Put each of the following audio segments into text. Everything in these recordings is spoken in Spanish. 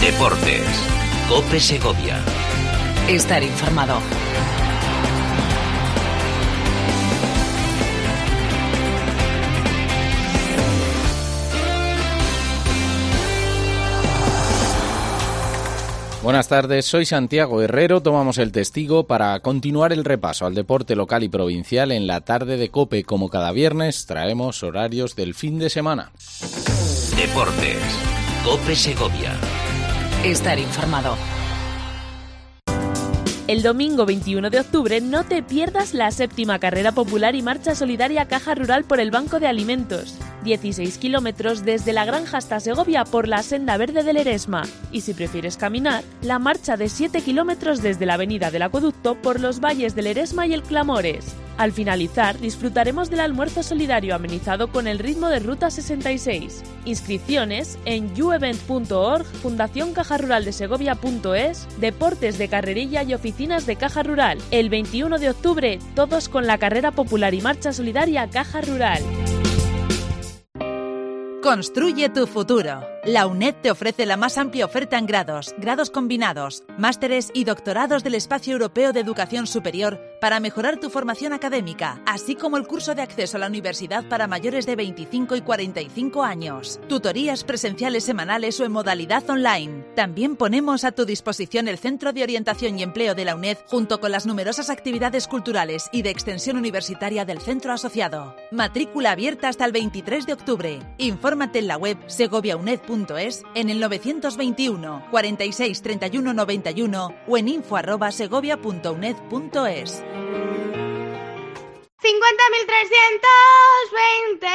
Deportes. COPE Segovia. Estar informado. Buenas tardes, soy Santiago Herrero, tomamos el testigo para continuar el repaso al deporte local y provincial en la tarde de COPE. Como cada viernes, traemos horarios del fin de semana. Deportes. COPE Segovia. Estar informado. El domingo 21 de octubre no te pierdas la 7ª carrera popular y marcha solidaria Caja Rural por el Banco de Alimentos. 16 kilómetros desde la Granja hasta Segovia por la senda verde del Eresma. Y si prefieres caminar, la marcha de 7 kilómetros desde la avenida del Acueducto por los valles del Eresma y el Clamores. Al finalizar, disfrutaremos del almuerzo solidario amenizado con el ritmo de Ruta 66. Inscripciones en youevent.org, Fundación Caja Rural de Segovia.es, Deportes de Carrerilla y oficinas de Caja Rural. El 21 de octubre, todos con la carrera popular y marcha solidaria Caja Rural. Construye tu futuro. La UNED te ofrece la más amplia oferta en grados combinados, másteres y doctorados del Espacio Europeo de Educación Superior para mejorar tu formación académica, así como el curso de acceso a la universidad para mayores de 25 y 45 años. Tutorías presenciales semanales o en modalidad online. También ponemos a tu disposición el Centro de Orientación y Empleo de la UNED junto con las numerosas actividades culturales y de extensión universitaria del centro asociado. Matrícula abierta hasta el 23 de octubre. Infórmate en la web segoviauned.es, en el 921 46 31 91 o en info@segovia.uned.es. 50.320,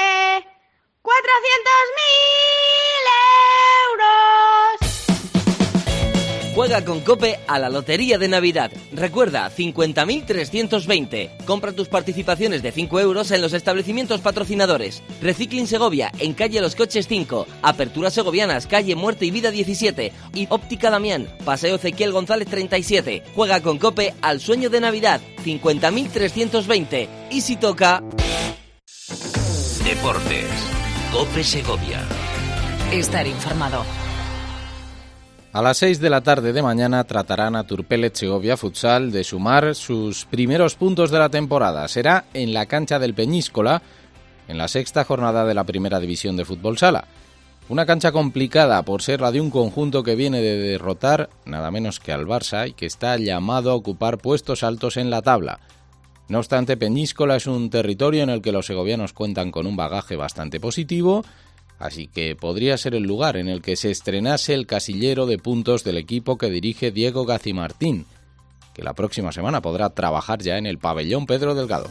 400.000 euros. Juega con COPE a la Lotería de Navidad. Recuerda, 50.320. Compra tus participaciones de 5 euros en los establecimientos patrocinadores. Recicling Segovia, en calle Los Coches 5. Aperturas Segovianas, calle Muerte y Vida 17. Y Óptica Damián, paseo Ezequiel González 37. Juega con COPE al sueño de Navidad. 50.320. Y si toca... Deportes. COPE Segovia. Estar informado. A las 6 de la tarde de mañana tratará Naturpellet Segovia Futsal de sumar sus primeros puntos de la temporada. Será en la cancha del Peñíscola, en la 6ª jornada de la Primera División de Fútbol Sala. Una cancha complicada por ser la de un conjunto que viene de derrotar nada menos que al Barça y que está llamado a ocupar puestos altos en la tabla. No obstante, Peñíscola es un territorio en el que los segovianos cuentan con un bagaje bastante positivo, así que podría ser el lugar en el que se estrenase el casillero de puntos del equipo que dirige Diego Gacimartín, que la próxima semana podrá trabajar ya en el pabellón Pedro Delgado.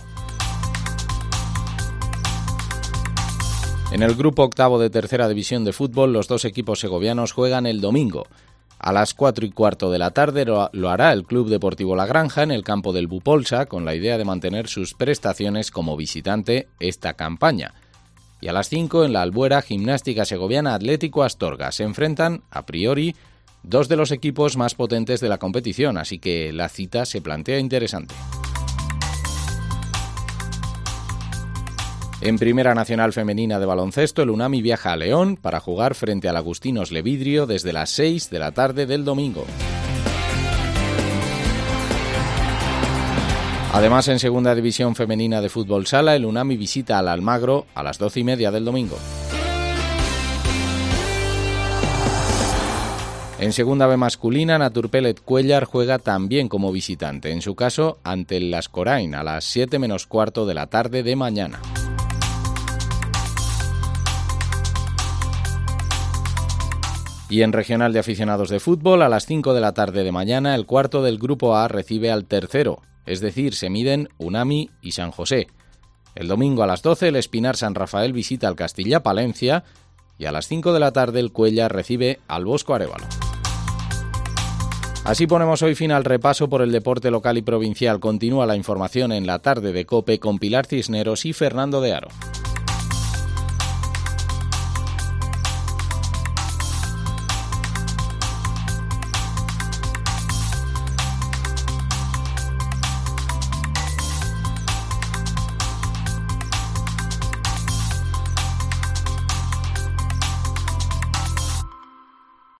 En el grupo octavo de Tercera División de Fútbol, los dos equipos segovianos juegan el domingo. A las 4:15 de la tarde lo hará el Club Deportivo La Granja en el campo del Bupolsa, con la idea de mantener sus prestaciones como visitante esta campaña. Y a las 5 en la Albuera, Gimnástica Segoviana Atlético Astorga. Se enfrentan, a priori, dos de los equipos más potentes de la competición, así que la cita se plantea interesante. En Primera Nacional Femenina de Baloncesto, el Unami viaja a León para jugar frente al Agustinos Levidrio desde las 6 de la tarde del domingo. Además, en Segunda División Femenina de Fútbol Sala, el Unami visita al Almagro a las 12:30 del domingo. En Segunda B masculina, Naturpellet Cuéllar juega también como visitante, en su caso ante el Lascorain a las 7:15 de la tarde de mañana. Y en Regional de Aficionados de Fútbol, a las 5 de la tarde de mañana, el cuarto del Grupo A recibe al tercero, es decir, se miden Unami y San José. El domingo a las 12 el Espinar San Rafael visita al Castilla Palencia y a las 5 de la tarde el Cuéllar recibe al Bosco Arévalo. Así ponemos hoy fin al repaso por el deporte local y provincial. Continúa la información en la tarde de COPE con Pilar Cisneros y Fernando de Aro.